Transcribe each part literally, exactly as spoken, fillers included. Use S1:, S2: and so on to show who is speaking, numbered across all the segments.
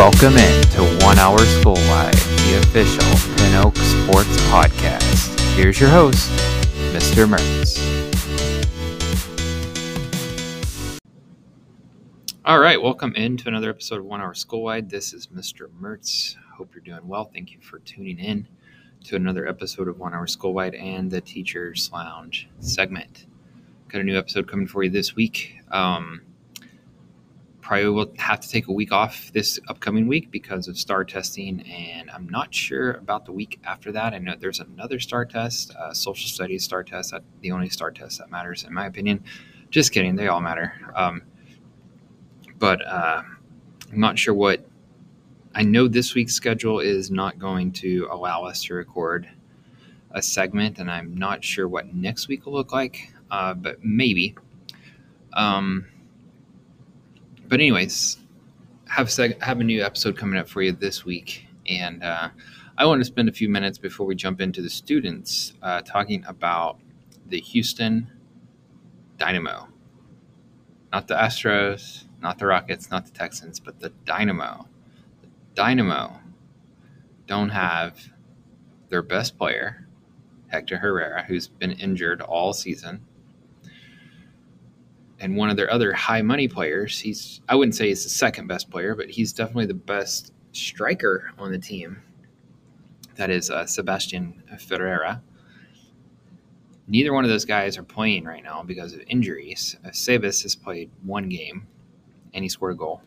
S1: Welcome in to One Hour School Wide, the official Pin Oak Sports Podcast. Here's your host, Mister Mertz. All right, welcome in to another episode of One Hour School Wide. This is Mister Mertz. Hope you're doing well. Thank you for tuning in to another episode of One Hour School Wide and the Teacher's Lounge segment. Got a new episode coming for you this week. Um, probably will have to take a week off this upcoming week because of STAAR testing, and I'm not sure about the week after that. I know there's another STAAR test, uh, social studies STAAR test, that, the only STAAR test that matters in my opinion. Just kidding, they all matter. Um, but uh, I'm not sure what, I know this week's schedule is not going to allow us to record a segment, and I'm not sure what next week will look like, uh, but maybe. Um, But anyways, have a, seg- have a new episode coming up for you this week. And uh, I want to spend a few minutes before we jump into the students uh, talking about the Houston Dynamo. Not the Astros, not the Rockets, not the Texans, but the Dynamo. The Dynamo don't have their best player, Hector Herrera, who's been injured all season. And one of their other high money players, he's I wouldn't say he's the second best player, but he's definitely the best striker on the team. That is uh, Sebastian Ferreira. Neither one of those guys are playing right now because of injuries. Uh, Sebas has played one game, and he scored a goal.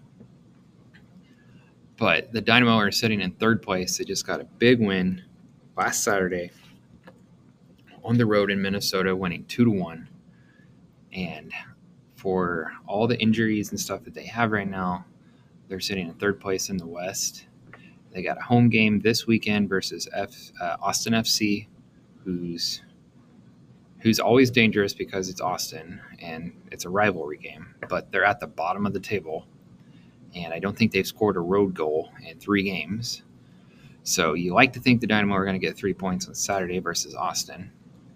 S1: But the Dynamo are sitting in third place. They just got a big win last Saturday on the road in Minnesota, winning two to one. And for all the injuries and stuff that they have right now, they're sitting in third place in the West. They got a home game this weekend versus F, uh, Austin F C, who's who's always dangerous because it's Austin and it's a rivalry game. But they're at the bottom of the table, and I don't think they've scored a road goal in three games. So you like to think the Dynamo are going to get three points on Saturday versus Austin,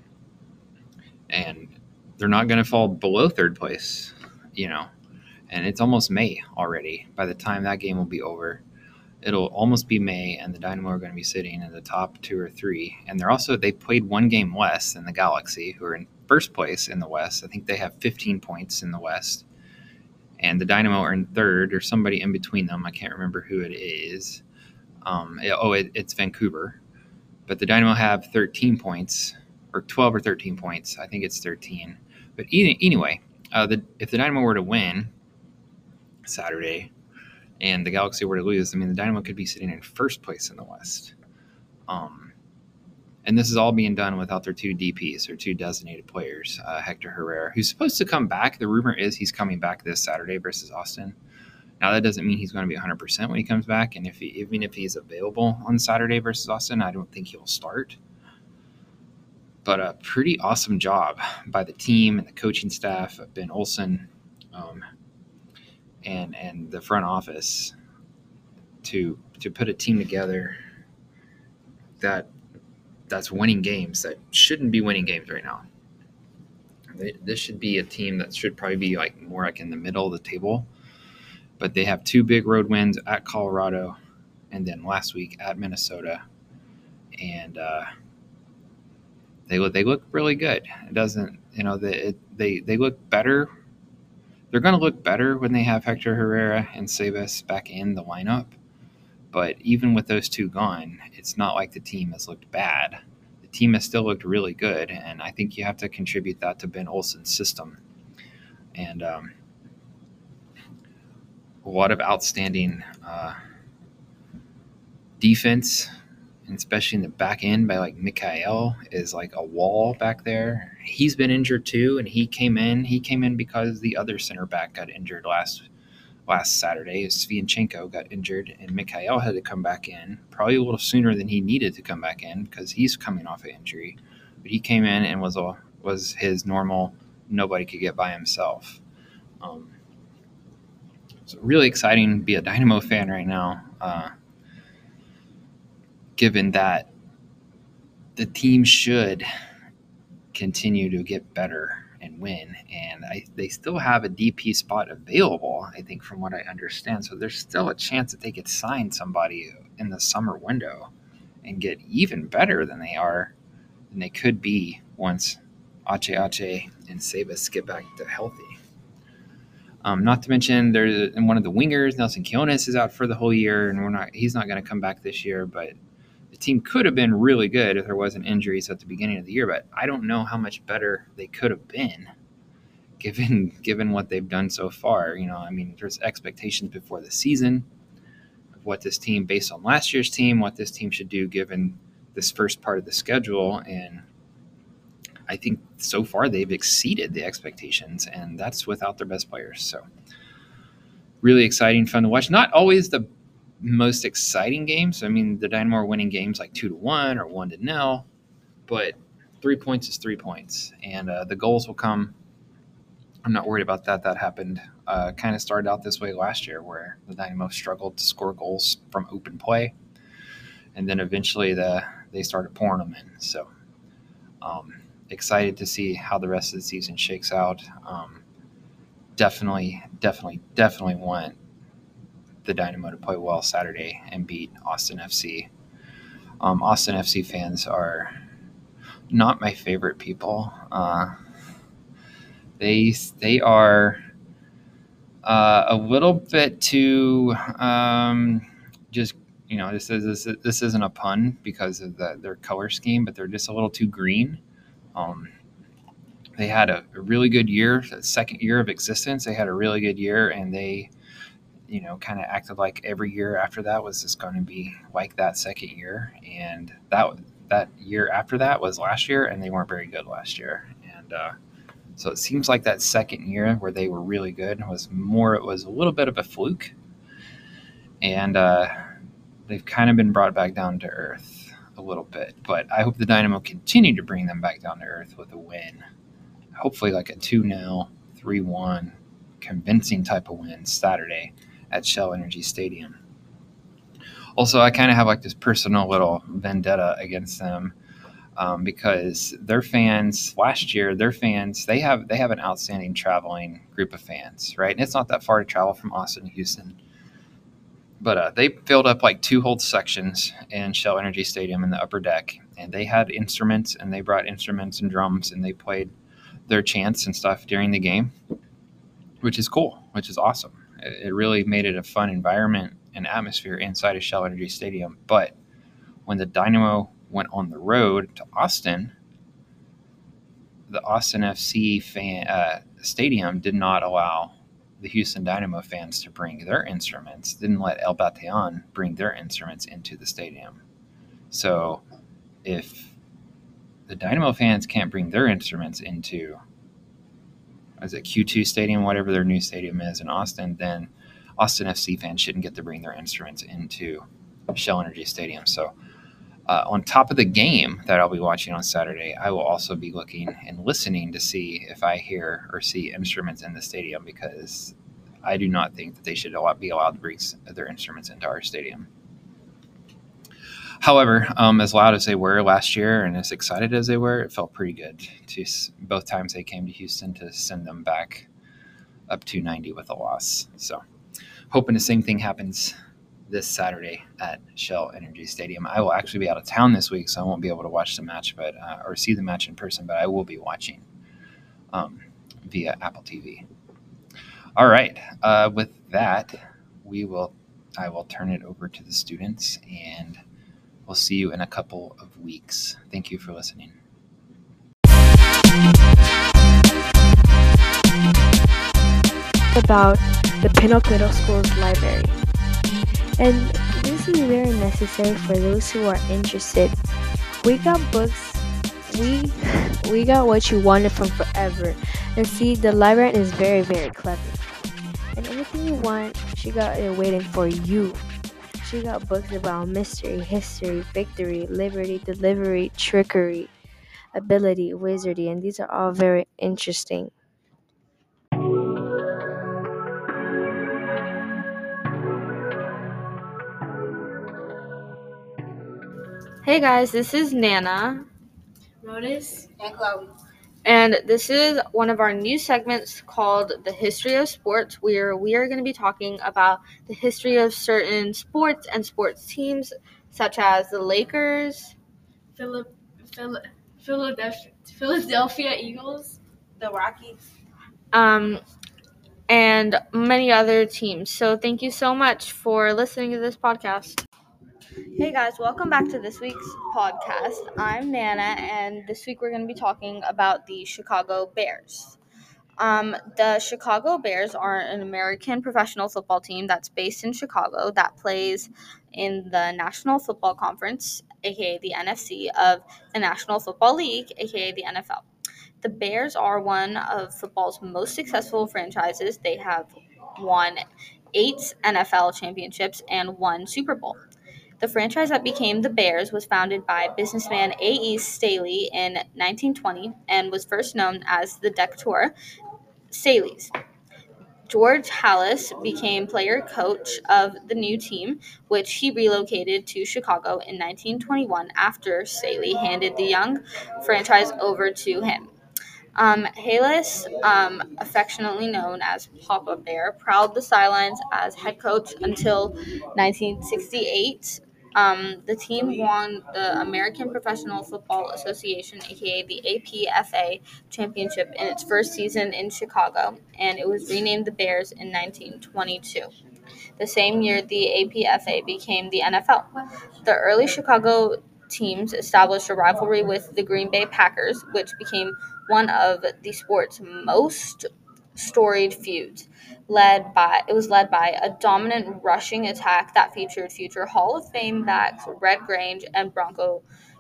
S1: and they're not going to fall below third place, you know, and it's almost May already. By the time that game will be over, it'll almost be May, and the Dynamo are going to be sitting in the top two or three. And they're also, they played one game less than the Galaxy, who are in first place in the West. I think they have fifteen points in the West, and the Dynamo are in third, or somebody in between them. I can't remember who it is. Um, it, oh, it, it's Vancouver, but the Dynamo have thirteen points, or twelve or thirteen points. I think it's thirteen. But anyway, uh, the, if the Dynamo were to win Saturday and the Galaxy were to lose, I mean, the Dynamo could be sitting in first place in the West. Um, and this is all being done without their two D Ps, or two designated players, uh, Hector Herrera, who's supposed to come back. The rumor is he's coming back this Saturday versus Austin. Now, that doesn't mean he's going to be one hundred percent when he comes back. And if he, even if he's available on Saturday versus Austin, I don't think he'll start. But a pretty awesome job by the team and the coaching staff of Ben Olsen um, and and the front office to to put a team together that that's winning games that shouldn't be winning games right now. They, this should be a team that should probably be like more like in the middle of the table. But they have two big road wins at Colorado, and then last week at Minnesota, and uh, They look, they look really good. It doesn't, you know, they, it, they, they look better. They're going to look better when they have Hector Herrera and Sebas back in the lineup. But even with those two gone, it's not like the team has looked bad. The team has still looked really good, and I think you have to contribute that to Ben Olsen's system. And um, a lot of outstanding uh, defense, and especially in the back end by like Mikhail is like a wall back there. He's been injured too, and he came in. He came in because the other center back got injured last last Saturday. Svianchenko got injured, and Mikhail had to come back in probably a little sooner than he needed to come back in because he's coming off an injury. But he came in and was a, was his normal. Nobody could get by himself. Um, so really exciting to be a Dynamo fan right now. Uh, given that the team should continue to get better and win. And I, they still have a D P spot available, I think, from what I understand. So there's still a chance that they could sign somebody in the summer window and get even better than they are, than they could be once Ache Ache and Sebas get back to healthy. Um, not to mention, there's and one of the wingers, Nelson Quiones, is out for the whole year, and we're not. He's not going to come back this year. But the team could have been really good if there wasn't injuries at the beginning of the year. But I don't know how much better they could have been, given given what they've done so far. You know, I mean, there's expectations before the season of what this team, based on last year's team, what this team should do given this first part of the schedule, and I think so far they've exceeded the expectations, and that's without their best players. So really exciting, fun to watch. Not always the most exciting games. I mean, the Dynamo are winning games like two to one or one to nil, but three points is three points, and uh, the goals will come. I'm not worried about that. That happened. Uh, kind of started out this way last year, where the Dynamo struggled to score goals from open play, and then eventually the they started pouring them in. So. Um, Excited to see how the rest of the season shakes out. Um, definitely, definitely, definitely want the Dynamo to play well Saturday and beat Austin F C. Um, Austin F C fans are not my favorite people. Uh, they they are uh, a little bit too um, just you know this is this, this isn't a pun because of the, their color scheme, but they're just a little too green. Um, they had a, a really good year, second year of existence. They had a really good year, and they, you know, kind of acted like every year after that was just going to be like that second year. And that that year after that was last year, and they weren't very good last year. And uh, so it seems like that second year where they were really good was more, it was a little bit of a fluke. And uh, they've kind of been brought back down to earth a little bit, but I hope the Dynamo continue to bring them back down to earth with a win. Hopefully like a two nil, three one convincing type of win Saturday at Shell Energy Stadium. Also, I kind of have like this personal little vendetta against them um, because their fans last year, their fans, they have they have an outstanding traveling group of fans, right? And it's not that far to travel from Austin to Houston. But uh, they filled up like two whole sections in Shell Energy Stadium in the upper deck, and they had instruments, and they brought instruments and drums, and they played their chants and stuff during the game, which is cool, which is awesome. It, it really made it a fun environment and atmosphere inside of Shell Energy Stadium. But when the Dynamo went on the road to Austin, the Austin F C fan uh, stadium did not allow the Houston Dynamo fans to bring their instruments, didn't let El Batallon bring their instruments into the stadium. So if the Dynamo fans can't bring their instruments into, is it Q two Stadium, whatever their new stadium is in Austin, then Austin F C fans shouldn't get to bring their instruments into Shell Energy Stadium. So uh, on top of the game that I'll be watching on Saturday, I will also be looking and listening to see if I hear or see instruments in the stadium, because I do not think that they should be allowed to bring their instruments into our stadium. However, um, as loud as they were last year and as excited as they were, it felt pretty good to both times they came to Houston to send them back up two ninety with a loss. So hoping the same thing happens this Saturday at Shell Energy Stadium. I will actually be out of town this week, so I won't be able to watch the match, but uh, or see the match in person, but I will be watching um, via Apple T V. All right. Uh, with that, we will. I will turn it over to the students, and we'll see you in a couple of weeks. Thank you for listening.
S2: About the Pinnock Middle School's library. And this is very necessary for those who are interested. We got books. We we got what you wanted from forever. And see, the librarian is very, very clever. And anything you want, she got it waiting for you. She got books about mystery, history, victory, liberty, delivery, trickery, ability, wizardry, and these are all very interesting.
S3: Hey guys, this is Nana.
S4: Modis and Chloe.
S2: And this is one of our new segments called The History of Sports, where we are going to be talking about the history of certain sports and sports teams, such as the Lakers,
S3: Philip, Phil, Philadelphia, Philadelphia Eagles, the Rockies,
S2: um, and many other teams. So thank you so much for listening to this podcast. Hey guys, welcome back to this week's podcast. I'm Nana, and this week we're going to be talking about the Chicago Bears. Um, the Chicago Bears are an American professional football team that's based in Chicago that plays in the National Football Conference, aka the N F C, of the National Football League, aka the N F L. The Bears are one of football's most successful franchises. They have won eight N F L championships and one Super Bowl. The franchise that became the Bears was founded by businessman A E. Staley in nineteen twenty and was first known as the Decatur Staleys. George Halas became player-coach of the new team, which he relocated to Chicago in nineteen twenty-one after Staley handed the young franchise over to him. Um, Halas, um, affectionately known as Papa Bear, prowled the sidelines as head coach until nineteen sixty-eight. Um, the team won the American Professional Football Association, aka the A P F A, championship in its first season in Chicago, and it was renamed the Bears in nineteen twenty-two. The same year, the A P F A became the N F L. The early Chicago teams established a rivalry with the Green Bay Packers, which became one of the sport's most storied feuds. Led by it was led by a dominant rushing attack that featured future Hall of Fame backs Red Grange and Bronco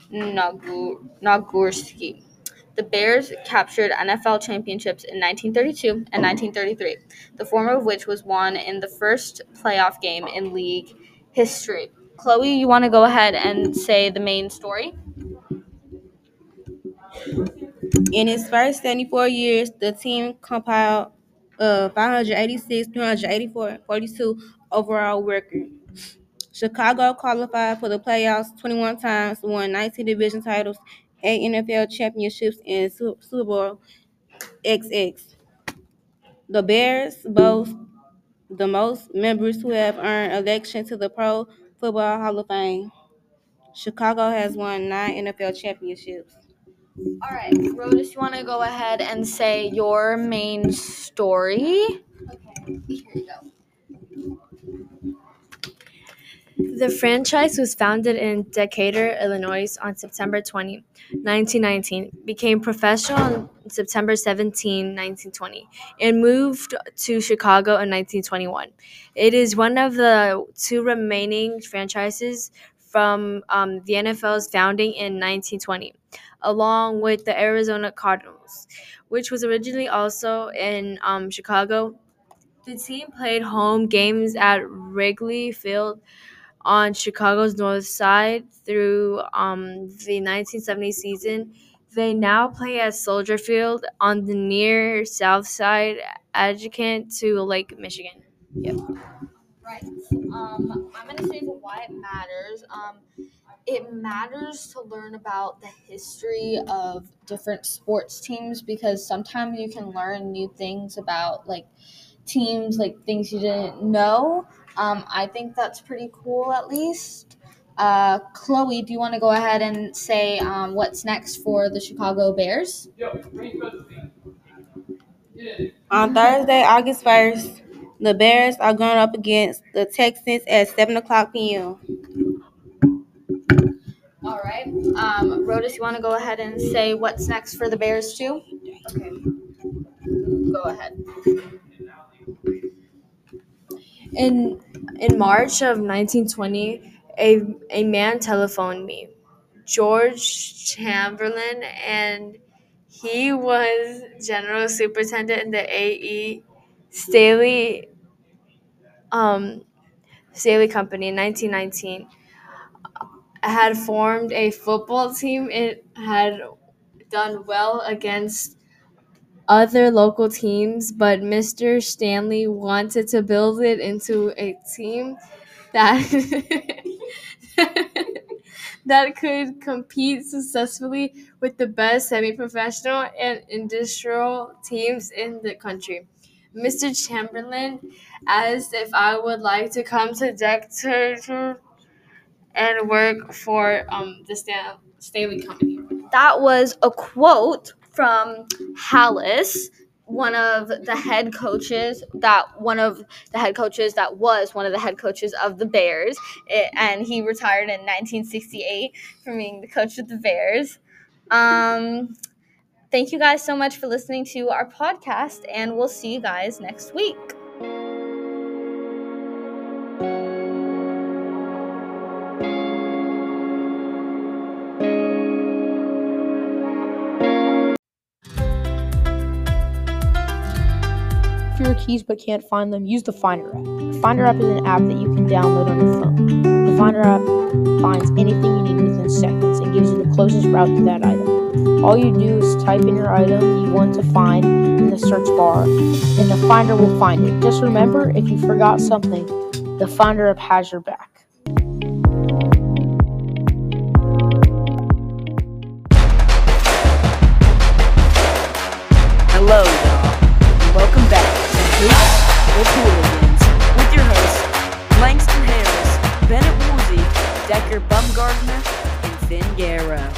S2: Nagu- Nagurski. The Bears captured N F L championships in nineteen thirty-two and nineteen thirty-three, the former of which was won in the first playoff game in league history. Chloe, you want to go ahead and say the main story?
S3: In its first seventy-four years, the team compiled a five eighty-six, three eighty-four, forty-two overall record. Chicago qualified for the playoffs twenty-one times, won nineteen division titles, eight N F L championships, and Su- Super Bowl X X. The Bears boast the most members who have earned election to the Pro Football Hall of Fame. Chicago has won nine N F L championships.
S2: All right, Rhodas, you want to go ahead and say your main story?
S3: Okay, here you go.
S4: The franchise was founded in Decatur, Illinois on September twentieth, nineteen nineteen, became professional on September seventeenth, nineteen twenty, and moved to Chicago in nineteen twenty-one. It is one of the two remaining franchises from um, the N F L's founding in nineteen twenty, along with the Arizona Cardinals, which was originally also in um, Chicago. The team played home games at Wrigley Field on Chicago's north side through um, the nineteen seventy season. They now play at Soldier Field on the near south side, adjacent to Lake Michigan. Yep.
S2: Right. Um, I'm going to say why it matters. Um, it matters to learn about the history of different sports teams because sometimes you can learn new things about like teams, like things you didn't know. Um, I think that's pretty cool, at least. Uh, Chloe, do you want to go ahead and say um, what's next for the Chicago Bears?
S3: On Thursday, August first, the Bears are going up against the Texans at seven o'clock p.m.
S2: All right. Um, Rhodas, you want to go ahead and say what's next for the Bears, too? Okay. Go ahead.
S4: In in March of nineteen twenty, a a man telephoned me, George Chamberlain, and he was general superintendent in the A E. Staley um Staley Company in nineteen nineteen. Had formed a football team. It had done well against other local teams, but Mister Stanley wanted to build it into a team that that could compete successfully with the best semi-professional and industrial teams in the country. Mister Chamberlain asked if I would like to come to Decatur and work for um, the Stan- Stanley Company. That was a quote from Hallis, one of the head coaches that one of the head coaches that was one of the head coaches of the Bears, it, and he retired in nineteen sixty-eight from being the coach of the Bears. Um, thank you guys so much for listening to our podcast, and we'll see you guys next week.
S5: If your keys but can't find them, use the Finder app. The Finder app is an app that you can download on your phone. The Finder app finds anything you need within seconds and gives you the closest route to that item. All you do is type in your item you want to find in the search bar, and the Finder will find it. Just remember, if you forgot something, the Finder app has your back.
S6: Hello, y'all. Welcome back to Hoops with Hooligans with your hosts, Langston Harris, Bennett Woolsey, Decker Bumgardner, and Finn Garrow.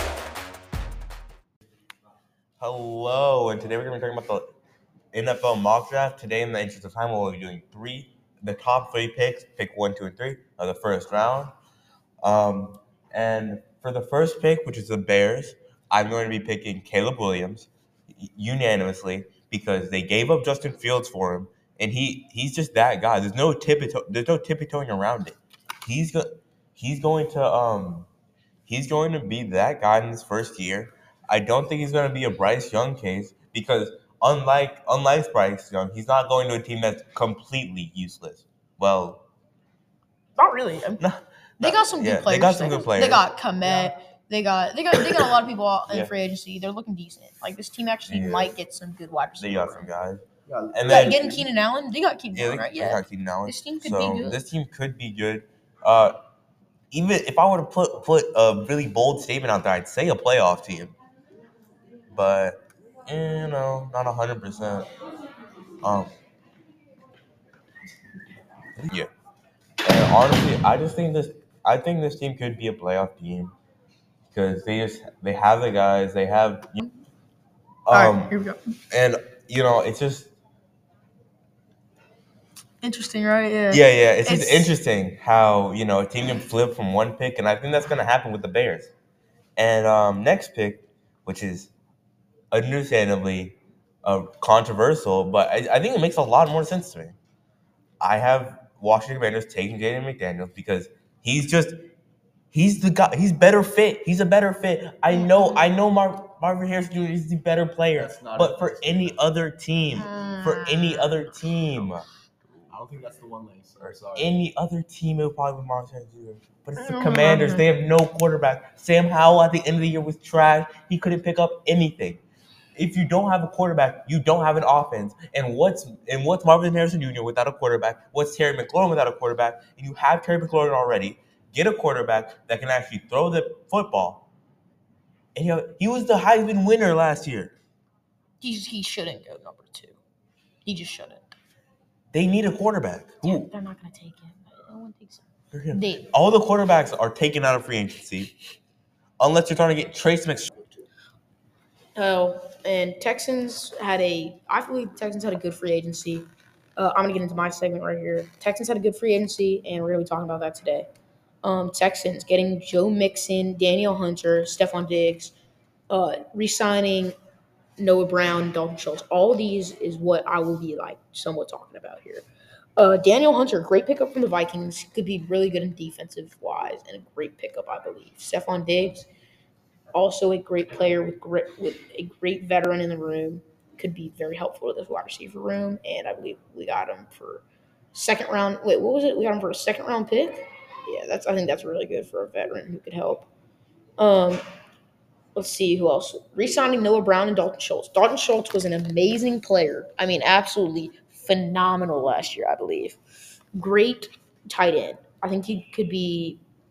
S7: Hello, and today we're going to be talking about the N F L mock draft. Today, in the interest of time, we'll be doing three, the top three picks, pick one, two, and three of the first round. Um, and for the first pick, which is the Bears, I'm going to be picking Caleb Williams unanimously because they gave up Justin Fields for him, and he he's just that guy. There's no tippy there's no tippy-toeing around it. He's go, he's going to um he's going to be that guy in his first year. I don't think he's going to be a Bryce Young case because unlike unlike Bryce Young, he's not going to a team that's completely useless. Well,
S5: Not really. I mean,
S7: no,
S5: they
S7: no,
S5: got some good
S7: yeah,
S5: players.
S7: They got some good players.
S5: They got Komet. Yeah. They got they got they got a lot of people out in
S7: Yeah.
S5: free agency. They're looking decent. Like this team actually
S7: Yeah.
S5: might get some good wide receivers.
S7: They got some guys. And
S5: Yeah,
S7: then
S5: getting Keenan Allen. They got Keenan
S7: yeah,
S5: Allen,
S7: they,
S5: right?
S7: they
S5: Yeah.
S7: got Keenan Allen.
S5: This team could
S7: so
S5: be good.
S7: This team could be good. Uh, even if I were to put put a really bold statement out there, I'd say a playoff team. But eh, you know, not a hundred percent. Um, yeah. And honestly, I just think this. I think this team could be a playoff team because they just they have the guys. They have. Um,
S5: All right, here we go.
S7: and you know, it's just
S5: Interesting, right? Yeah.
S7: yeah, yeah. It's, just
S5: It's-
S7: interesting how you know a team can flip from one pick, and I think that's going to happen with the Bears. And um, next pick, which is understandably uh, controversial, but I, I think it makes a lot more sense to me. I have Washington Commanders taking Jaden McDaniels because he's just he's the guy. He's better fit. He's a better fit. I know. I know. Mar- Marvin Harrison Junior is the better player,
S8: That's not
S7: but
S8: a-
S7: for any other team, for any other team.
S8: I don't think that's the one Lace.
S7: Or
S8: Sorry.
S7: any other team, it would probably be Marvin Harrison Junior But it's the
S5: Oh,
S7: Commanders.
S5: man.
S7: They have no quarterback. Sam Howell at the end of the year was trash. He couldn't pick up anything. If you don't have a quarterback, you don't have an offense. And what's and what's Marvin Harrison Junior without a quarterback? What's Terry McLaurin without a quarterback? And you have Terry McLaurin already. Get a quarterback that can actually throw the football. And he, he was the Heisman winner last year.
S5: He he shouldn't go number two. He just shouldn't.
S7: They need a quarterback.
S5: They're,
S7: Who?
S5: they're not gonna take him. No one takes him.
S7: They're him.
S5: They
S7: All the quarterbacks are taken out of free agency, unless you're trying to get Trace McSorley.
S5: Oh, and Texans had a. I believe Texans had a good free agency. Uh, I'm gonna get into my segment right here. Texans had a good free agency, and we're gonna be talking about that today. Um, Texans getting Joe Mixon, Daniel Hunter, Stephon Diggs, uh, re-signing Noah Brown, Dalton Schultz. All of these is what I will be like somewhat talking about here. Uh, Daniel Hunter, great pickup from the Vikings, could be really good in defensive wise, and a great pickup, I believe. Stephon Diggs, also a great player with great, with a great veteran in the room, could be very helpful to this wide receiver room, and I believe we got him for second round. Wait, what was it? We got him for a second round pick. Yeah, that's. I think that's really good for a veteran who could help. Um, let's see who else. Re-signing Noah Brown and Dalton Schultz. Dalton Schultz was an amazing player. I mean, absolutely phenomenal last year, I believe. Great tight end. I think he could be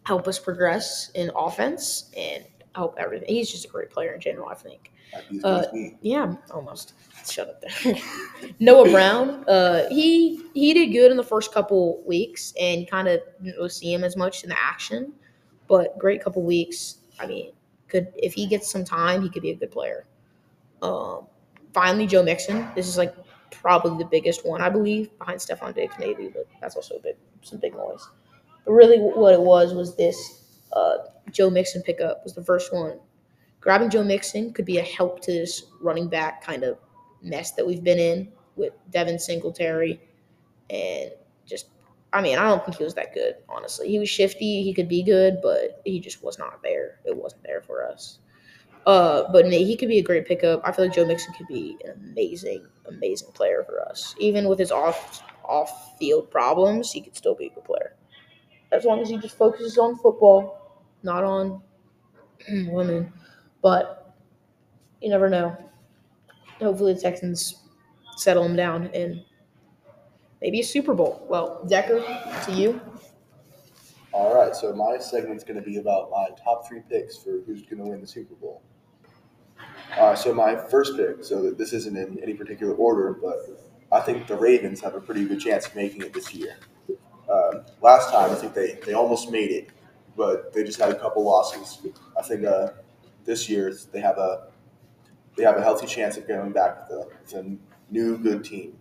S5: help us progress in offense and help everything. He's just a great player in general, I think.
S8: Might be as good
S5: Uh,
S8: as me.
S5: yeah, almost. Shut up there. Noah Brown, uh, he he did good in the first couple weeks, and kind of didn't really see him as much in the action, but great couple weeks. I mean, could if he gets some time, he could be a good player. Um, Finally, Joe Mixon. This is like probably the biggest one, I believe, behind Stephon Diggs, maybe, but that's also a big some big noise. But really, what it was was this uh, Joe Mixon pickup was the first one. Grabbing Joe Mixon could be a help to this running back kind of mess that we've been in with Devin Singletary and just. I mean, I don't think he was that good, honestly. He was shifty. He could be good, but he just was not there. It wasn't there for us. Uh, but he could be a great pickup. I feel like Joe Mixon could be an amazing, amazing player for us. Even with his off off field problems, he could still be a good player. As long as he just focuses on football, not on women. But you never know. Hopefully the Texans settle him down and maybe a Super Bowl. Well, Decker, to you.
S8: All right, so my segment's going to be about my top three picks for who's going to win the Super Bowl. All right, so my first pick, so that this isn't in any particular order, but I think the Ravens have a pretty good chance of making it this year. Uh, last time, I think they, they almost made it, but they just had a couple losses. I think uh, this year they have a they have a healthy chance of going back with a, with a new good team.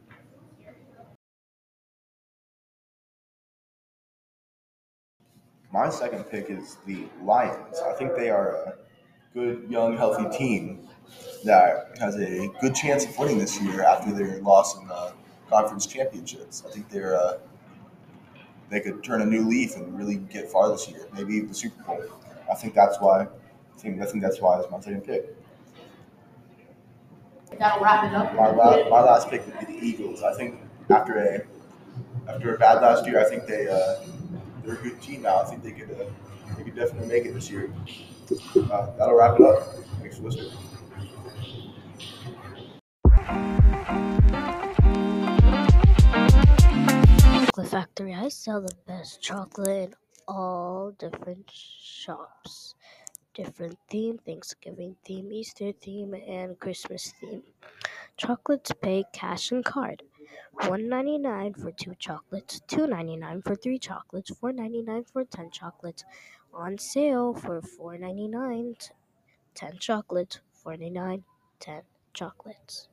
S8: My second pick is the Lions. I think they are a good, young, healthy team that has a good chance of winning this year after their loss in the conference championships. I think they're uh, they could turn a new leaf and really get far this year, maybe even the Super Bowl. I think that's why. I think I think that's why it's my second pick.
S5: That'll wrap it up.
S8: My la- my last pick would be the Eagles. I think after a after a bad last year, I think they uh, they're a good team now. I think they could uh, they could definitely make it this year. Uh, that'll wrap it up. Thanks for listening.
S2: Chocolate Factory. I sell the best chocolate in all different shops. Different theme, Thanksgiving theme, Easter theme, and Christmas theme. Chocolates pay cash and card. one ninety nine for two chocolates, two ninety nine for three chocolates, four ninety nine for ten chocolates. On sale for four ninety nine, ten chocolates, forty-nine, ten chocolates.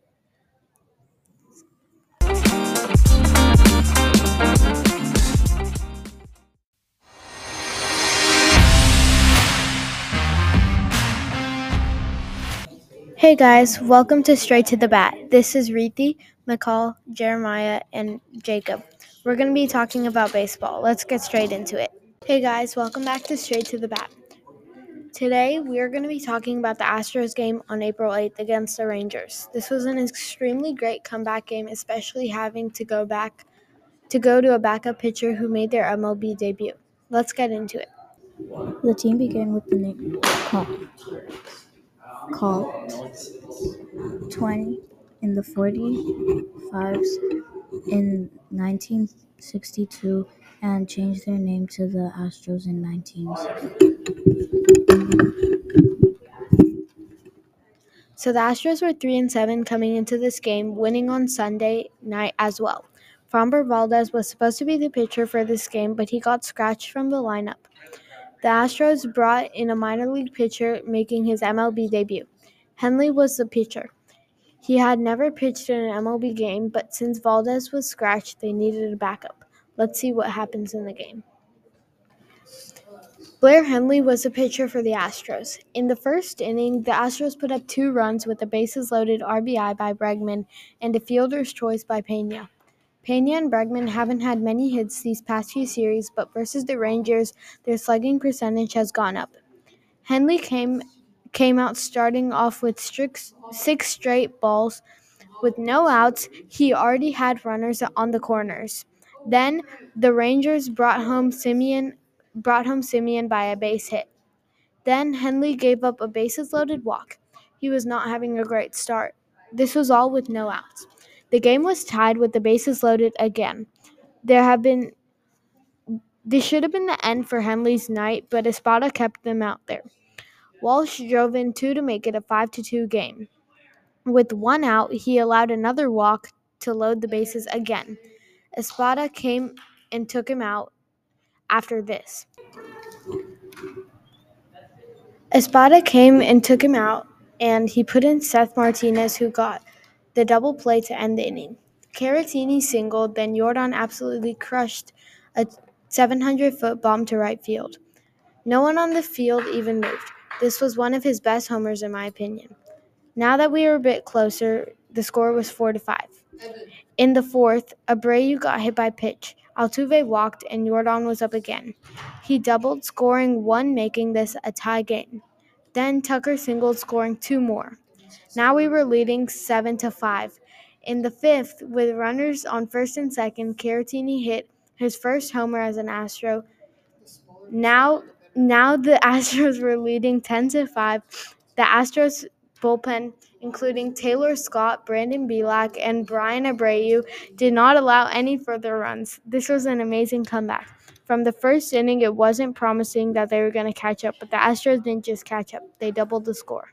S2: Hey guys, welcome to Straight to the Bat. This is Reethi, McCall, Jeremiah, and Jacob. We're going to be talking about baseball. Let's get straight into it. Hey guys, welcome back to Straight to the Bat. Today, we are going to be talking about the Astros game on April eighth against the Rangers. This was an extremely great comeback game, especially having to go back to go to a backup pitcher who made their M L B debut. Let's get into it.
S9: The team began with the name Call. Called twenty in the forty-fives in nineteen sixty-two and changed their name to the Astros in nineteen sixty.
S2: So the Astros were three and seven coming into this game, winning on Sunday night as well. Framber Valdez was supposed to be the pitcher for this game, but he got scratched from the lineup. The Astros brought in a minor league pitcher making his M L B debut. Henley was the pitcher. He had never pitched in an M L B game, but since Valdez was scratched, they needed a backup. Let's see what happens in the game. Blair Henley was the pitcher for the Astros. In the first inning, the Astros put up two runs with a bases-loaded R B I by Bregman and a fielder's choice by Pena. Pena and Bregman haven't had many hits these past few series, but versus the Rangers, their slugging percentage has gone up. Henley came came out starting off with strict, six straight balls. With no outs, he already had runners on the corners. Then the Rangers brought home Simeon brought home Simeon by a base hit. Then Henley gave up a bases-loaded walk. He was not having a great start. This was all with no outs. The game was tied with the bases loaded again. There have been This should have been the end for Henley's night, but Espada kept them out there. Walsh drove in two to make it a five to two game. With one out, he allowed another walk to load the bases again. Espada came and took him out after this. Espada came and took him out, and he put in Seth Martinez, who got the double play to end the inning. Caratini singled, then Jordan absolutely crushed a seven hundred foot bomb to right field. No one on the field even moved. This was one of his best homers, in my opinion. Now that we were a bit closer, the score was four to five. In the fourth, Abreu got hit by pitch. Altuve walked, and Jordan was up again. He doubled, scoring one, making this a tie game. Then Tucker singled, scoring two more. Now we were leading seven to five. In the fifth, with runners on first and second, Caratini hit his first homer as an Astro. Now, now the Astros were leading ten to five. The Astros bullpen, including Taylor Scott, Brandon Bielak, and Brian Abreu, did not allow any further runs. This was an amazing comeback. From the first inning, it wasn't promising that they were going to catch up, but the Astros didn't just catch up. They doubled the score.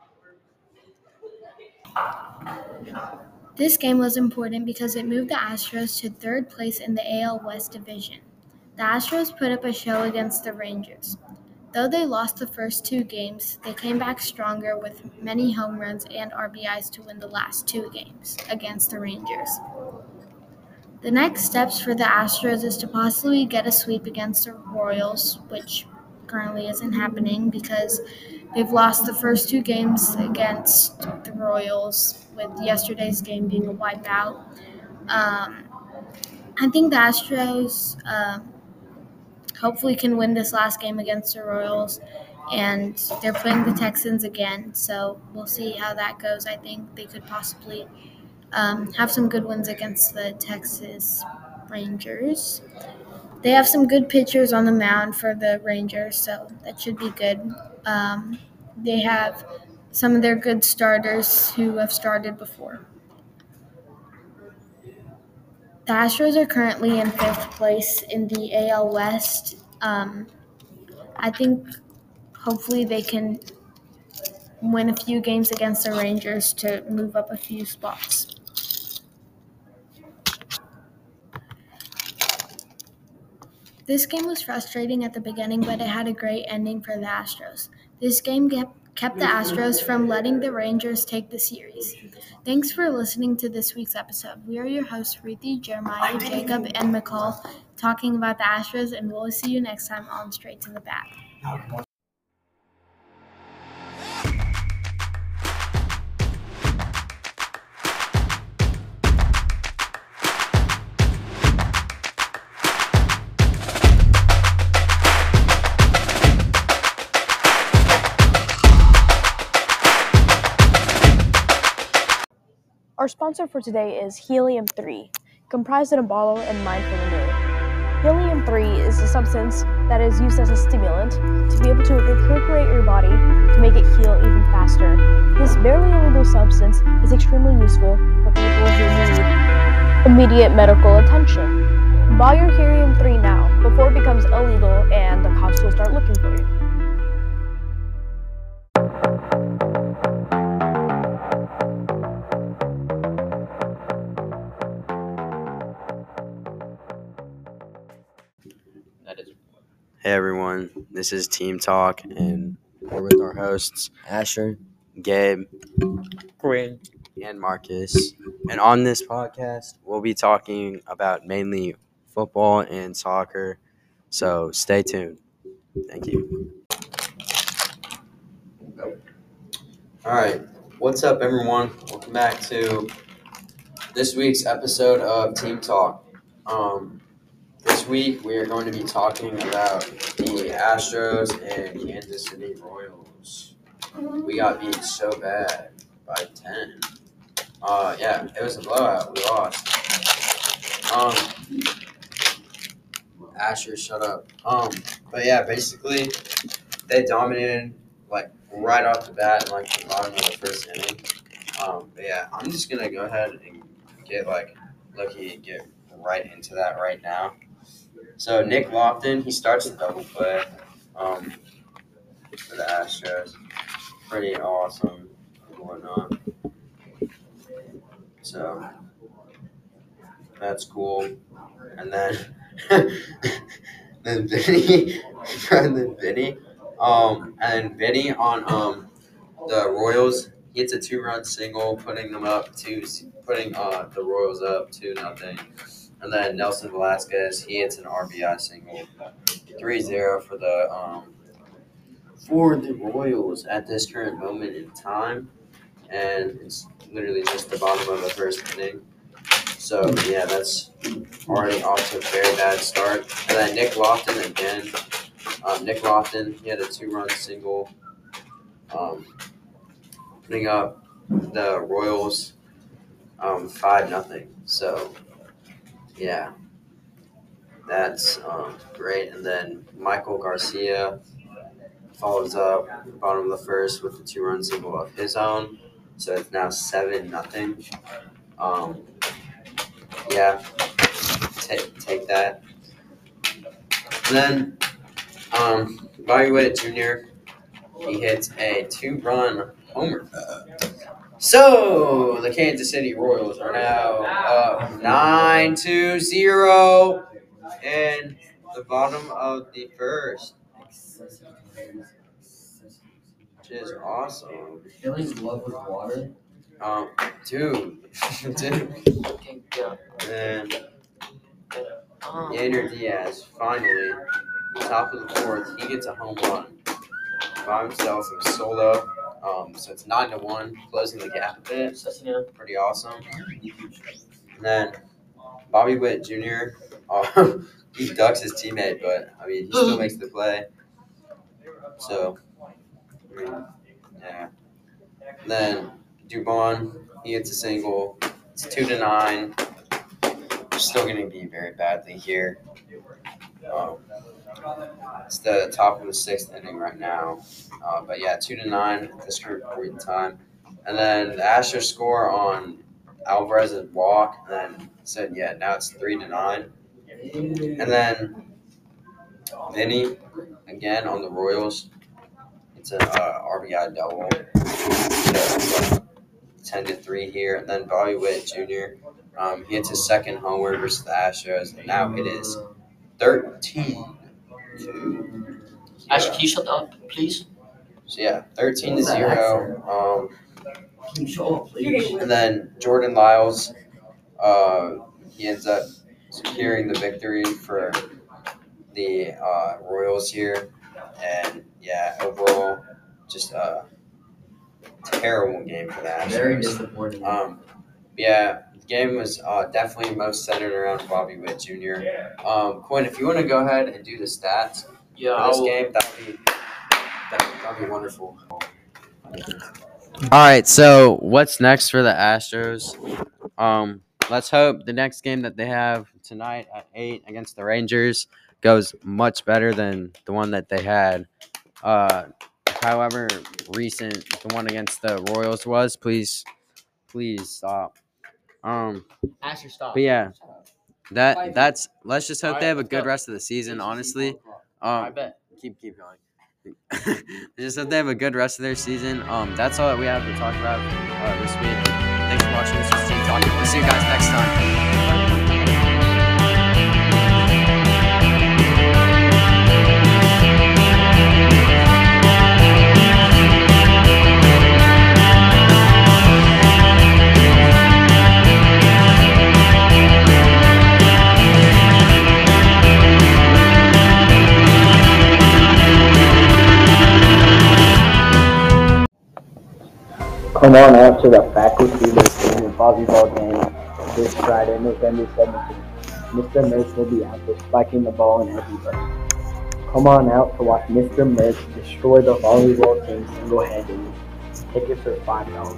S2: This game was important because it moved the Astros to third place in the A L West division. The Astros put up a show against the Rangers. Though they lost the first two games, they came back stronger with many home runs and R B Is to win the last two games against the Rangers. The next steps for the Astros is to possibly get a sweep against the Royals, which currently isn't happening because they've lost the first two games against the Royals, with yesterday's game being a wipeout. Um, I think the Astros uh, hopefully can win this last game against the Royals, and they're playing the Texans again, so we'll see how that goes. I think they could possibly um, have some good wins against the Texas Rangers. They have some good pitchers on the mound for the Rangers, so that should be good. Um, they have some of their good starters who have started before. The Astros are currently in fifth place in the A L West. Um, I think hopefully they can win a few games against the Rangers to move up a few spots. This game was frustrating at the beginning, but it had a great ending for the Astros. This game kept the Astros from letting the Rangers take the series. Thanks for listening to this week's episode. We are your hosts, Ruthie, Jeremiah, Jacob, and McCall, talking about the Astros, and we'll see you next time on Straight to the Bat.
S10: Our sponsor for today is Helium three, comprised in a bottle and mined from the moon. Helium three is a substance that is used as a stimulant to be able to recuperate your body to make it heal even faster. This barely illegal substance is extremely useful for people who need immediate medical attention. Buy your Helium three now before it becomes illegal and the cops will start looking for you.
S11: Hey everyone, this is Team Talk, and we're with our hosts, Asher, Gabe, Quinn, and Marcus. And on this podcast, we'll be talking about mainly football and soccer, so stay tuned. Thank you.
S12: All right, what's up everyone? Welcome back to this week's episode of Team Talk. Um, This week, we are going to be talking about the Astros and Kansas City Royals. We got beat so bad by ten. Uh, yeah, it was a blowout. We lost. Um, Asher, shut up. Um, but yeah, basically, they dominated like right off the bat in like the bottom of the first inning. Um, but yeah, I'm just gonna go ahead and get like Lucky and get right into that right now. So Nick Lofton, he starts the double play um, for the Astros. Pretty awesome and whatnot. So that's cool. And then then Vinny, and then Vinny, um, and then Vinny on um the Royals. He hits a two-run single, putting them up two, putting uh the Royals up two nothing. And then Nelson Velasquez, he hits an R B I single, three zero for the um for the Royals at this current moment in time, and it's literally just the bottom of the first inning. So yeah, that's already off to a very bad start. And then Nick Lofton again. Um, Nick Lofton, he had a two-run single, um, putting up the Royals um, five nothing. So yeah, that's um, great. And then Michael Garcia follows up bottom of the first with the two-run single of his own. So it's now seven nothing. Um, yeah, take take that. And then um, Bobby Witt Junior he hits a two-run homer. So the Kansas City Royals are now up nine to zero in the bottom of the first, which is awesome.
S13: Feeling in love with water?
S12: Um, dude, dude. And Yander Diaz finally, top of the fourth, he gets a home run by himself from solo. Um, so it's nine to one, closing the gap a bit. Pretty awesome. And then Bobby Witt Junior Uh, he ducks his teammate, but I mean he still makes the play. So I mean, yeah. And then Dubon, he hits a single. It's two to nine. We're still going to be very badly here. Um, it's the top of the sixth inning right now. Uh, but yeah, two to nine at this current point in time. And then the Astros score on Alvarez's walk. And then said, yeah, now it's three to nine. And then Vinny again on the Royals. It's an uh, R B I double. So, ten to three here. And then Bobby Witt Junior Um, he hits his second homer versus the Astros, and now it is thirteen to
S13: Ash, can you shut up, please?
S12: So yeah, thirteen to zero. Um,
S13: Can you shut up, please?
S12: and then Jordan Lyles, uh, he ends up securing the victory for the uh, Royals here, and yeah, overall, just a terrible game for the Astros.
S13: Very disappointing.
S12: Um, yeah. Game was uh, definitely most centered around Bobby Witt Junior Um, Quinn, if you want to go ahead and do the stats
S13: Yeah,
S12: for this
S13: I'll-
S12: game, that'd be that'd be wonderful.
S11: All right, so what's next for the Astros? Um, let's hope the next game that they have tonight at eight against the Rangers goes much better than the one that they had. Uh, however recent the one against the Royals was, please, please stop. Um,
S13: Asher, stop.
S11: but yeah, that that's. Let's just hope they have a good rest of the season. Honestly, um,
S13: I bet.
S11: keep keep going. Just hope they have a good rest of their season. Um, that's all that we have to talk about uh, this week. Thanks for watching. This is Team Talk. We'll see you guys next time.
S14: Come on out to the faculty senior volleyball game this Friday, November seventeenth. Mister Mertz will be out there spiking the ball in every break. Come on out to watch Mister Mertz destroy the volleyball team single-handedly. Tickets are five dollars.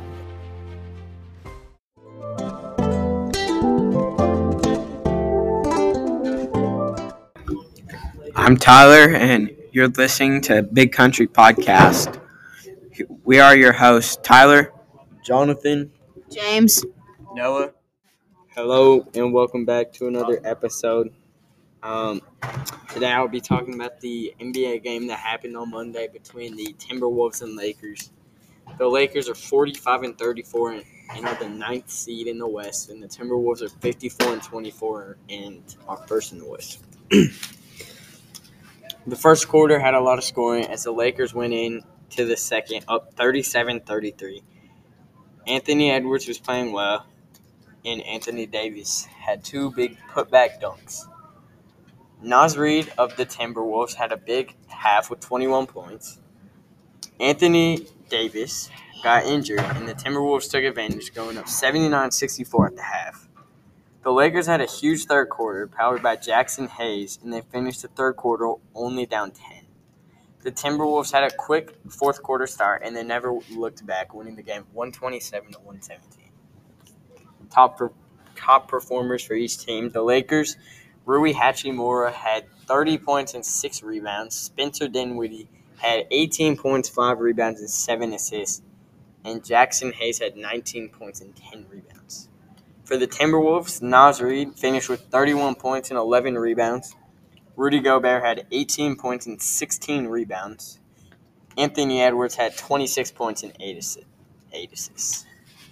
S15: I'm Tyler, and you're listening to Big Country Podcast. We are your hosts, Tyler,
S11: Jonathan,
S3: James.
S15: Noah.
S16: Hello, and welcome back to another episode.
S15: Um, today I will be talking about the N B A game that happened on Monday between the Timberwolves and Lakers. The Lakers are forty-five and thirty-four and, and are the ninth seed in the West, and the Timberwolves are fifty-four and twenty-four and are first in the West. The first quarter had a lot of scoring as the Lakers went in to the second up thirty-seven thirty-three. Anthony Edwards was playing well, and Anthony Davis had two big putback dunks. Naz Reid of the Timberwolves had a big half with twenty-one points. Anthony Davis got injured, and the Timberwolves took advantage, going up seventy-nine sixty-four at the half. The Lakers had a huge third quarter, powered by Jackson Hayes, and they finished the third quarter only down ten. The Timberwolves had a quick fourth quarter start, and they never looked back, winning the game one twenty-seven to one seventeen. Top per, top performers for each team: the Lakers, Rui Hachimura had thirty points and six rebounds. Spencer Dinwiddie had eighteen points, five rebounds, and seven assists. And Jackson Hayes had nineteen points and ten rebounds. For the Timberwolves, Naz Reid finished with thirty-one points and eleven rebounds. Rudy Gobert had eighteen points and sixteen rebounds. Anthony Edwards had twenty-six points and eight assists.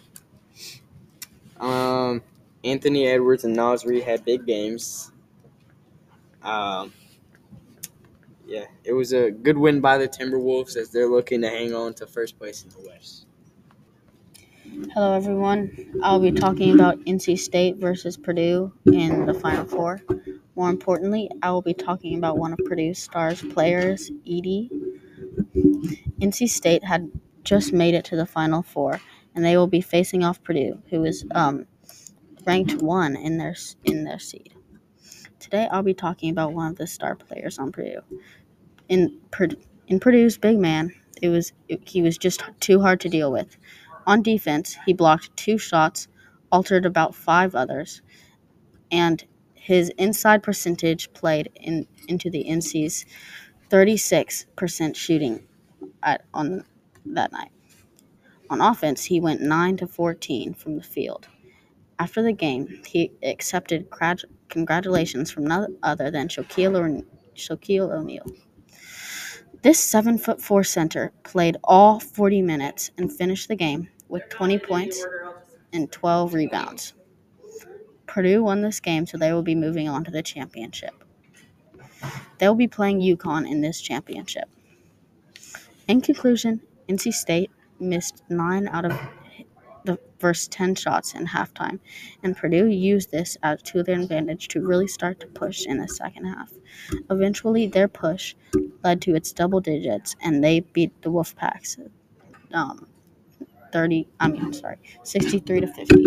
S15: Um, Anthony Edwards and Naz Reid had big games. Um, yeah, it was a good win by the Timberwolves as they're looking to hang on to first place in the West.
S16: Hello, everyone. I'll be talking about N C State versus Purdue in the Final Four. More importantly, I will be talking about one of Purdue's stars players, Edey. N C State had just made it to the Final Four, and they will be facing off Purdue, who is um, ranked one in their in their seed. Today, I'll be talking about one of the star players on Purdue. In Purdue, in Purdue's big man, it was it, he was just too hard to deal with. On defense, he blocked two shots, altered about five others, and his inside percentage played in, into the N C's thirty-six percent shooting at, on that night. On offense, he went nine to fourteen from the field. After the game, he accepted grad- congratulations from none other than Shaquille, or- Shaquille O'Neal. This seven foot four center played all forty minutes and finished the game with twenty points and twelve rebounds. Purdue won this game, so they will be moving on to the championship. They will be playing UConn in this championship. In conclusion, N C State missed nine out of the first ten shots in halftime, and Purdue used this as to their advantage to really start to push in the second half. Eventually, their push led to its double digits, and they beat the Wolfpacks, um, thirty. I mean, sorry, sixty-three to fifty.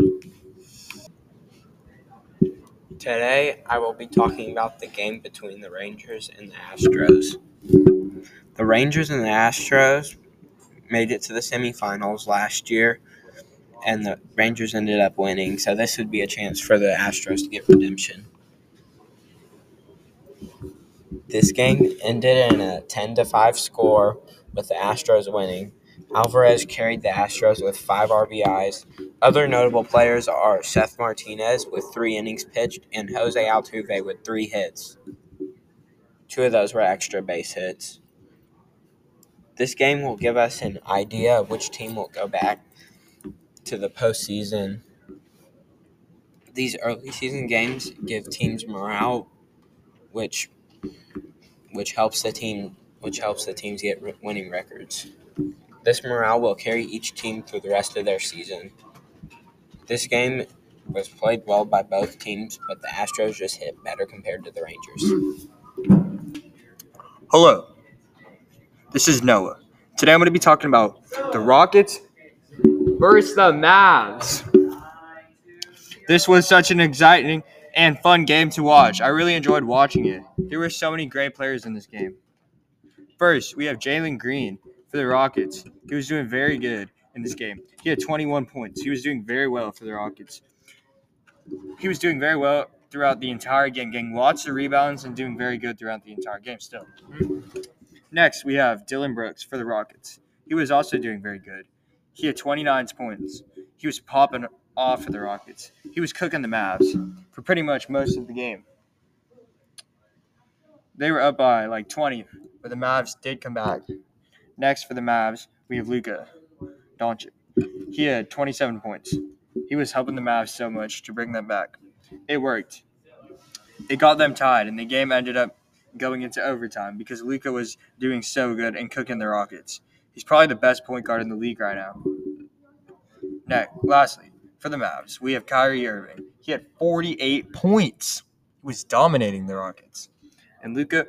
S15: Today, I will be talking about the game between the Rangers and the Astros. The Rangers and the Astros made it to the semifinals last year, and the Rangers ended up winning, so this would be a chance for the Astros to get redemption. This game ended in a ten to five score with the Astros winning. Alvarez carried the Astros with five R B Is. Other notable players are Seth Martinez with three innings pitched and Jose Altuve with three hits. Two of those were extra base hits. This game will give us an idea of which team will go back to the postseason. These early season games give teams morale, which which helps the team which helps the teams get winning records. This morale will carry each team through the rest of their season. This game was played well by both teams, but the Astros just hit better compared to the Rangers.
S17: Hello, this is Noah. Today I'm going to be talking about the Rockets versus the Mavs. This was such an exciting and fun game to watch. I really enjoyed watching it. There were so many great players in this game. First, we have Jalen Green for the Rockets. He was doing very good in this game. He had twenty-one points. He was doing very well for the Rockets. He was doing very well throughout the entire game, getting lots of rebounds and doing very good throughout the entire game still. Next, we have Dylan Brooks for the Rockets. He was also doing very good. He had twenty-nine points. He was popping off for the Rockets. He was cooking the Mavs for pretty much most of the game. they were up by like twenty, but the Mavs did come back. Next for the Mavs, we have Luka Doncic. He had twenty-seven points. He was helping the Mavs so much to bring them back. It worked. It got them tied, and the game ended up going into overtime because Luka was doing so good and cooking the Rockets. He's probably the best point guard in the league right now. Next, lastly, for the Mavs, we have Kyrie Irving. He had forty-eight points. He was dominating the Rockets. And Luka,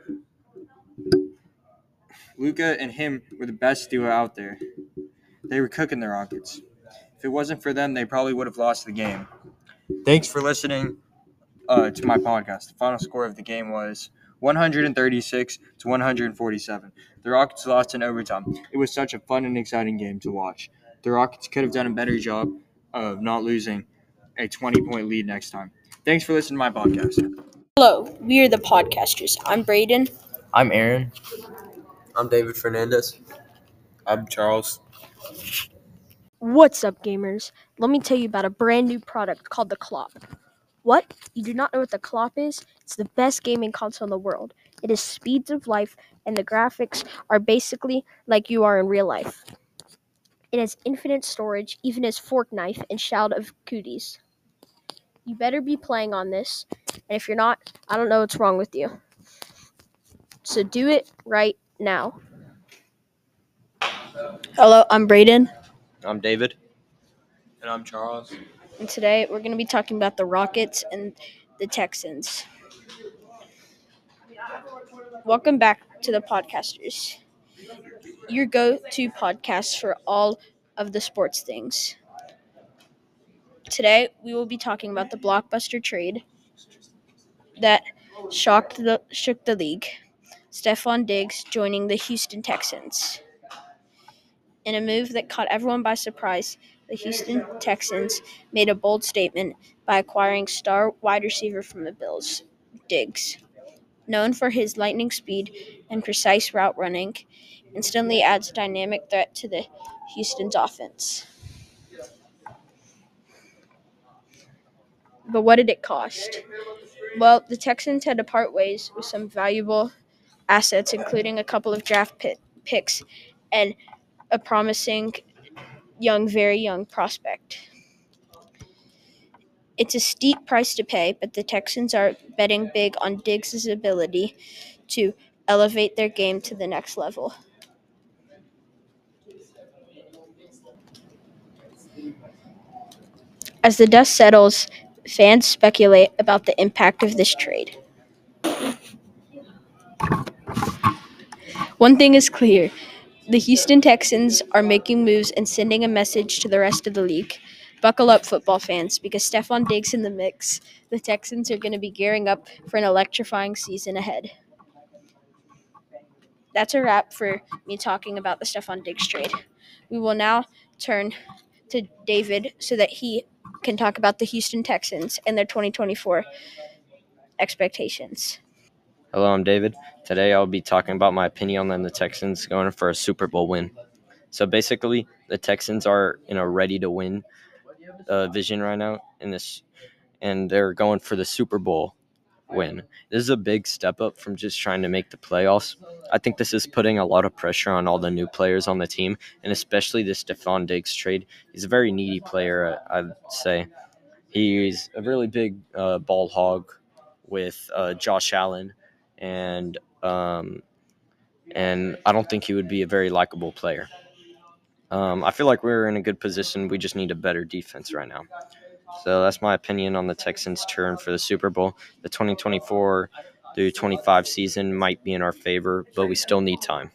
S17: Luka and him were the best duo out there. They were cooking the Rockets. If it wasn't for them, they probably would have lost the game. Thanks for listening uh, to my podcast. The final score of the game was one thirty-six to one forty-seven. The Rockets lost in overtime. It was such a fun and exciting game to watch. The Rockets could have done a better job of not losing a twenty-point lead next time. Thanks for listening to my podcast.
S10: Hello, we are the podcasters. I'm Braden.
S11: I'm Aaron.
S12: I'm David Fernandez.
S7: I'm Charles.
S10: What's up, gamers? Let me tell you about a brand new product called the Clop. What? You do not know what the Clop is? It's the best gaming console in the world. It is speeds of life, and the graphics are basically like you are in real life. It has infinite storage, even as Fork Knife and Shout of Cooties. You better be playing on this, and if you're not, I don't know what's wrong with you. So do it right now. Hello, I'm Braden.
S11: I'm David.
S17: And I'm Charles.
S10: And today we're going to be talking about the Rockets and the Texans. Welcome back to the podcasters. Your go-to podcast for all of the sports things. Today we will be talking about the blockbuster trade that shocked the shook the league. Stephon Diggs joining the Houston Texans. In a move that caught everyone by surprise, the Houston Texans made a bold statement by acquiring star wide receiver from the Bills, Diggs. Known for his lightning speed and precise route running, instantly adds a dynamic threat to the Houston's offense. But what did it cost? Well, the Texans had to part ways with some valuable assets, including a couple of draft pit picks and a promising young, very young prospect. It's a steep price to pay, but the Texans are betting big on Diggs' ability to elevate their game to the next level. As the dust settles, fans speculate about the impact of this trade. One thing is clear. The Houston Texans are making moves and sending a message to the rest of the league. Buckle up, football fans, because Stephon Diggs in the mix. The Texans are going to be gearing up for an electrifying season ahead. That's a wrap for me talking about the Stephon Diggs trade. We will now turn to David so that he can talk about the Houston Texans and their twenty twenty-four expectations.
S11: Hello, I'm David. Today I'll be talking about my opinion on the Texans going for a Super Bowl win. So basically, the Texans are in a ready-to-win uh, vision right now, in this, and they're going for the Super Bowl win. This is a big step up from just trying to make the playoffs. I think this is putting a lot of pressure on all the new players on the team, and especially this Stephon Diggs trade. He's a very needy player, I'd say. He's a really big uh, ball hog with uh, Josh Allen, and um, and I don't think he would be a very likable player. Um, I feel like we're in a good position. We just need a better defense right now. So that's my opinion on the Texans' turn for the Super Bowl. The twenty twenty-four through twenty-five season might be in our favor, but we still need time.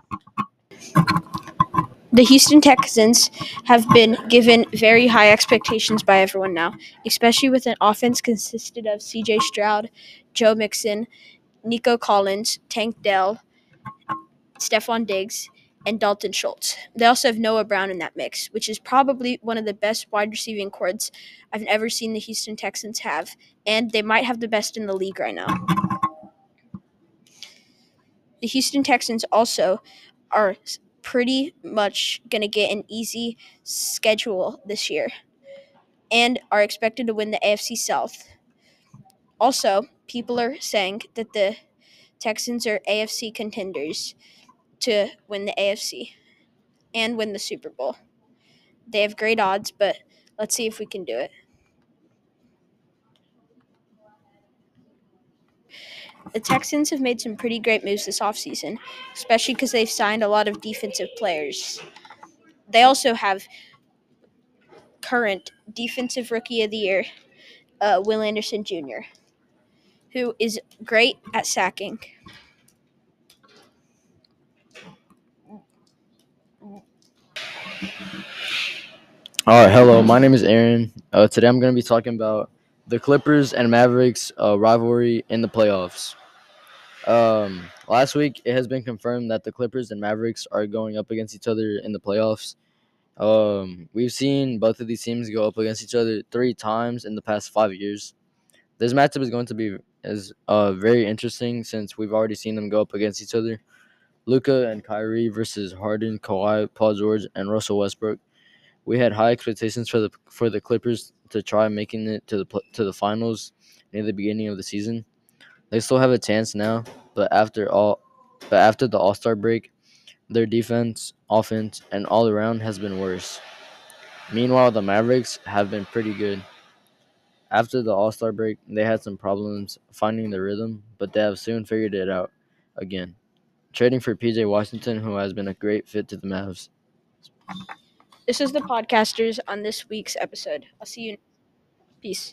S10: The Houston Texans have been given very high expectations by everyone now, especially with an offense consisted of C J Stroud, Joe Mixon, Nico Collins, Tank Dell, Stephon Diggs, and Dalton Schultz. They also have Noah Brown in that mix, which is probably one of the best wide receiving corps I've ever seen the Houston Texans have, and they might have the best in the league right now. The Houston Texans also are pretty much going to get an easy schedule this year and are expected to win the A F C South. Also, people are saying that the
S3: Texans are A F C contenders to win the A F C and win the Super Bowl. They have great odds, but let's see if we can do it. The Texans have made some pretty great moves this offseason, especially because they've signed a lot of defensive players. They also have current Defensive Rookie of the Year, uh, Will Anderson Junior, who is great at sacking.
S18: All right, hello. My name is Aaron. Uh, today I'm going to be talking about the Clippers and Mavericks uh, rivalry in the playoffs. Um, last week, it has been confirmed that the Clippers and Mavericks are going up against each other in the playoffs. Um, we've seen both of these teams go up against each other three times in the past five years. This matchup is going to be is uh very interesting since we've already seen them go up against each other. Luka and Kyrie versus Harden, Kawhi, Paul George, and Russell Westbrook. We had high expectations for the for the Clippers to try making it to the to the finals near the beginning of the season. They still have a chance now, but after all, but after the All-Star break, their defense, offense, and all around has been worse. Meanwhile, the Mavericks have been pretty good. After the All-Star break, they had some problems finding the rhythm, but they have soon figured it out again. Trading for P J Washington, who has been a great fit to the Mavs.
S3: This is the podcasters on this week's episode. I'll see you. Peace.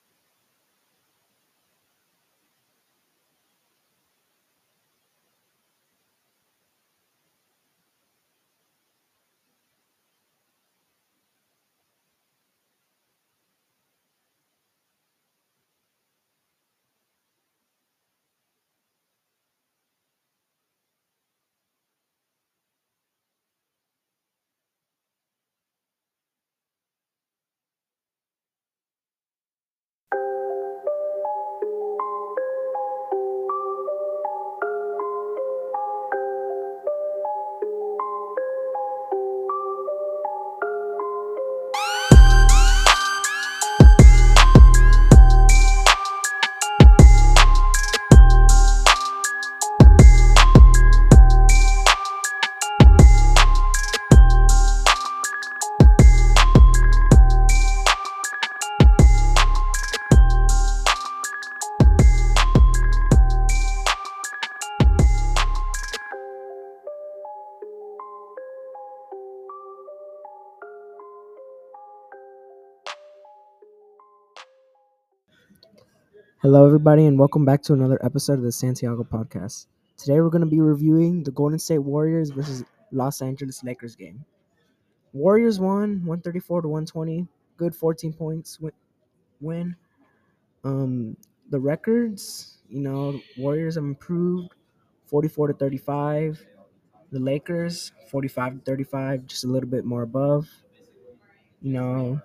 S19: Hello, everybody, and welcome back to another episode of the Santiago Podcast. Today, we're going to be reviewing the Golden State Warriors versus Los Angeles Lakers game. Warriors won one thirty-four to one twenty. Good fourteen points win. Um, the records, you know, Warriors have improved forty-four to thirty-five. The Lakers, forty-five to thirty-five, just a little bit more above. You know,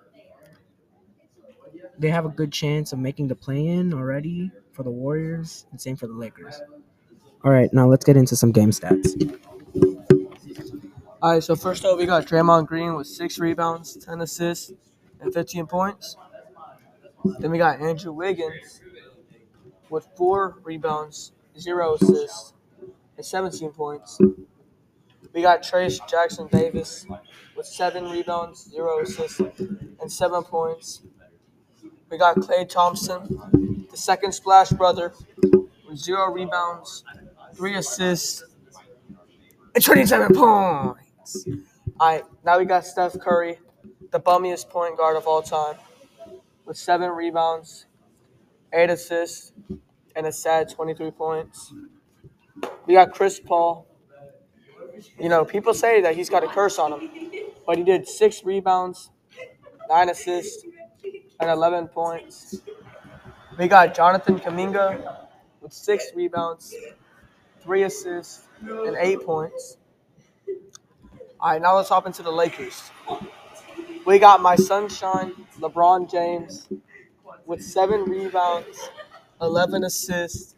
S19: they have a good chance of making the play-in already for the Warriors, and same for the Lakers. All right, now let's get into some game stats.
S20: All right, so first up, we got Draymond Green with six rebounds, ten assists, and fifteen points. Then we got Andrew Wiggins with four rebounds, zero assists, and seventeen points. We got Trace Jackson Davis with seven rebounds, zero assists, and seven points. We got Klay Thompson, the second Splash Brother, with zero rebounds, three assists, and twenty-seven points. All right, now we got Steph Curry, the bummiest point guard of all time, with seven rebounds, eight assists, and a sad twenty-three points. We got Chris Paul. You know, people say that he's got a curse on him, but he did six rebounds, nine assists, and eleven points. We got Jonathan Kuminga with six rebounds, three assists, and eight points. All right, now let's hop into the Lakers. We got my sunshine, LeBron James, with seven rebounds, eleven assists,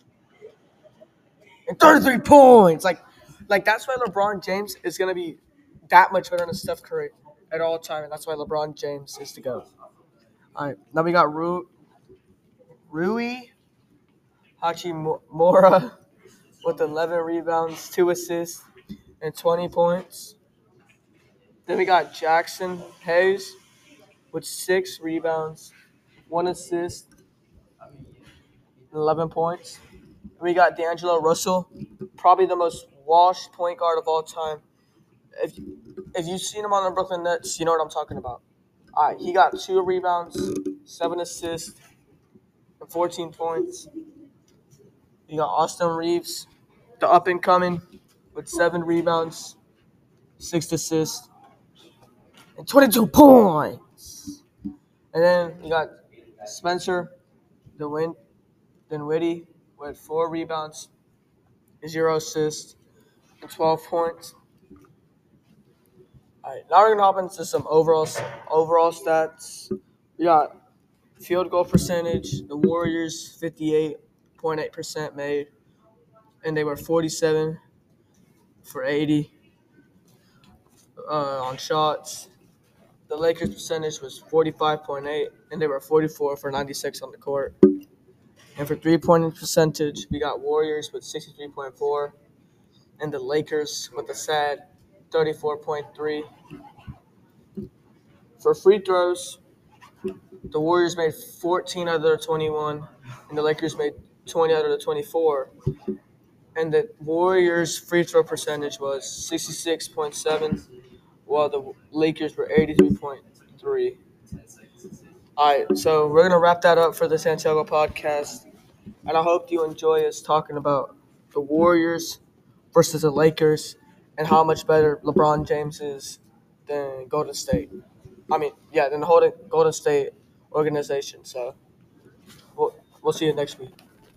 S20: and thirty-three points. Like, like that's why LeBron James is going to be that much better than Steph Curry at all time, and that's why LeBron James is to go. All right, now we got Ru- Rui Hachimura with eleven rebounds, two assists, and twenty points. Then we got Jackson Hayes with six rebounds, one assist, and eleven points. We got D'Angelo Russell, probably the most washed point guard of all time. If if you've seen him on the Brooklyn Nets, you know what I'm talking about. All right, he got two rebounds, seven assists, and fourteen points. You got Austin Reeves, the up-and-coming, with seven rebounds, six assists, and twenty-two points. And then you got Spencer DeWin- Dinwiddie with four rebounds, zero assists, and twelve points. All right, now we're going to hop into some overall overall stats. We got field goal percentage. The Warriors, fifty-eight point eight percent made, and they were forty-seven for eighty uh, on shots. The Lakers' percentage was forty-five point eight, and they were forty-four for ninety-six on the court. And for three-point percentage, we got Warriors with sixty-three point four, and the Lakers with a sad thirty-four point three. For free throws, the Warriors made fourteen out of their twenty-one, and the Lakers made twenty out of the twenty-four. And the Warriors' free throw percentage was sixty-six point seven, while the Lakers were eighty-three point three. All right, so we're going to wrap that up for the Santiago podcast. And I hope you enjoy us talking about the Warriors versus the Lakers and how much better LeBron James is than Golden State. I mean, yeah, than the whole Golden State organization. So we'll, we'll see you next week.